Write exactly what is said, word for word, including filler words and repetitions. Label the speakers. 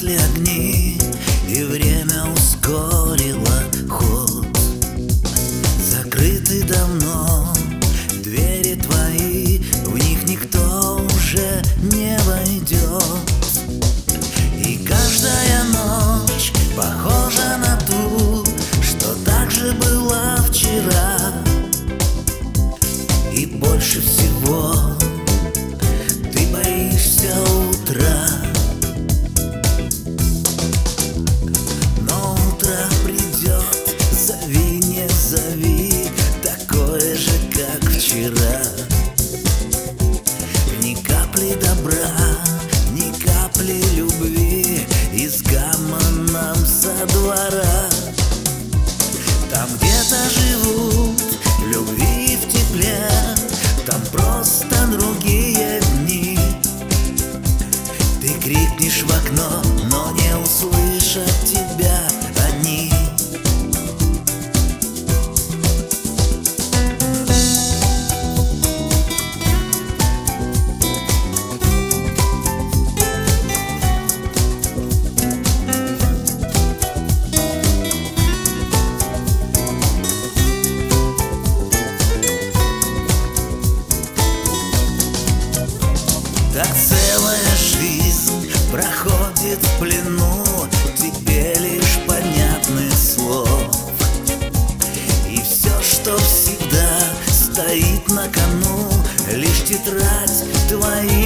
Speaker 1: Погасли огни, и время ускорило ход. Закрыты давно двери твои, в них никто уже не войдет. И каждая ночь похожа на ту, что так же была вчера. И больше всего ты боишься утра. Но утро придет, зови, не зови, такое же, как вчера. Ни капли добра, ни капли любви из гамона со двора. Там где-то живут в любви и в тепле, там просто другие дни. Ты крикнешь в окно, но не услышат тебя они. Так целая жизнь проходит в плену, тебе лишь понятных слов. И все, что всегда стоит на кону, лишь тетрадь твоих